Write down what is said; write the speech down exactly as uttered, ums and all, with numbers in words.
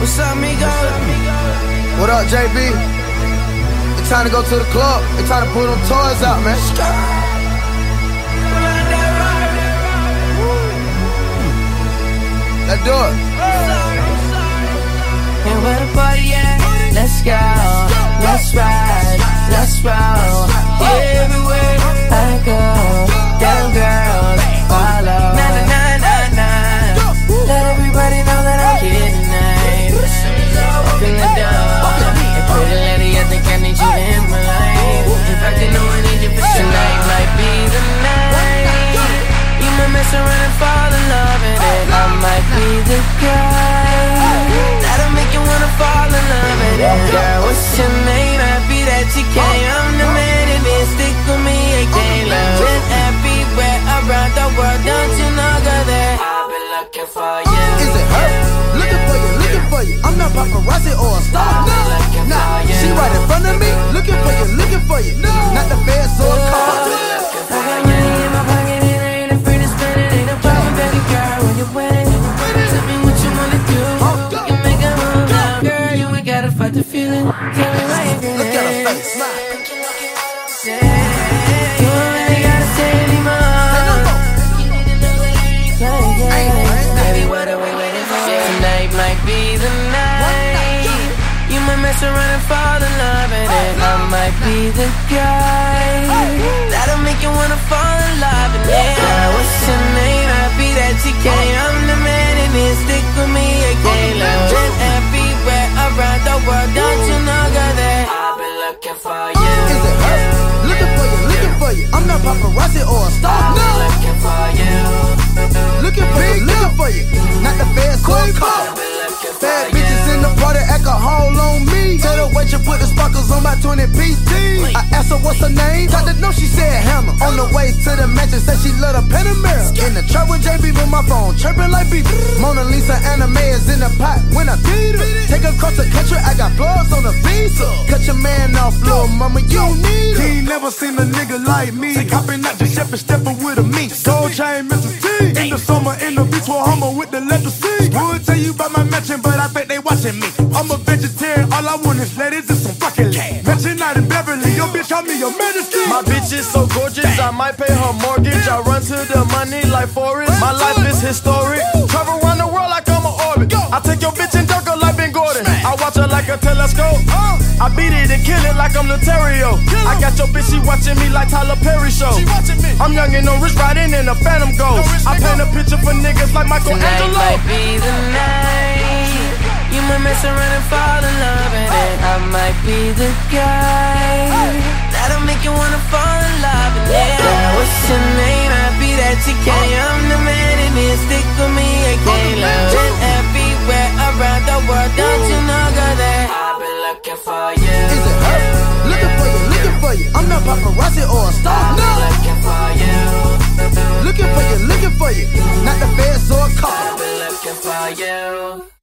What's up, amigo? What up, J B? It's time to go to the club. It's time to pull them toys out, man. Let's do it. And where the party at? Let's go. Let's ride. Let's roll. Everywhere I go, them girls follow. Nah, nah, nah, nah, nah. Let everybody know that I'm here tonight. Open the door. And pretty lady, I think I need you in my life. In fact, I know I need you for tonight. Might be the night. You might mess around and fall in love, and then I might be the guy that'll make you wanna fall in love. And then, girl, what's your name? Happy that you came. I'm the man, and then stick with me. I can't love it everywhere around the world. Don't you know, girl, that I've been looking for you. Is it her? Looking for you, looking for you. I'm not paparazzi or a star. No, nah, she right in front of me. Looking for you, looking for you. Not the feds or a car. I got money in my pocket, and I ain't afraid to spend it. Ain't no problem, baby girl, when you're winning. Tell me what you wanna do. We can make a move now, girl. You ain't gotta fight the feeling. Tell me why you're feeling. Look at her face, smile. You ain't really gotta say anymore. Baby, what are we waiting for? Tonight might be the night. You might mess around and fall in love, and then I might be the guy that'll make you wanna fall in love. And then, girl, what's your name? Happy that you came. I'm the man, and then stick with me. I can't love it everywhere around the world. Don't you know, girl, that I've been looking for you. Is it her? Looking for you, looking for you. I'm not paparazzi or a star. I've been looking for you. Looking for you, looking for you. Not the feds or a car. I've been looking for Bad you. bitches in the party, alcohol on me. Tell the waitress put the sparkles on my twenty P T. I asked her what's her name. Got to know she said Hannah. On the way to the mansion, said she love the Panamera. In the truck with J B with my phone, chirping like beef. Mona Lisa anime is in the pot when I beat her. Take her across the country, I got plugs on the visa. Cut your man off, little mama, you don't need her. He ain't never seen a nigga like me. Hopping out the ship and stepping with a mink. Gold chain, Mister T. In the summer, in the beach, for Hummer with the letter C. Would tell you about my mansion, but I think they watching me. I'm a vegetarian, all I want is ladies and some fucking land. Mansion out in Beverly, your bitch call me your medicine. My bitch is so gorgeous, I might pay her mortgage. I run to the money like Forrest. My life is historic. Travel around the world like I'm an orbit. I take your bitch and dunk her like Ben Gordon. I watch her like a telescope. I beat it and kill it like I'm Loterio. I got your bitch, she watching me like Tyler Perry show. I'm young and no rich, riding in a Phantom Ghost. I paint a picture for niggas like Michelangelo. Tonight might be the night. You might mess around and fall in love, and then I might be the guy that'll make you wanna fall in love. And then, girl, what's your name? Happy that you came. I'm the man, and then stick with me. I can't love it everywhere around the world. Don't you know, girl, that I've been looking for you. Is it her? Looking for you, looking for you. I'm not paparazzi or a star. I've been looking for you. Looking for you, looking for you. Not the feds or a car. I've been looking for you.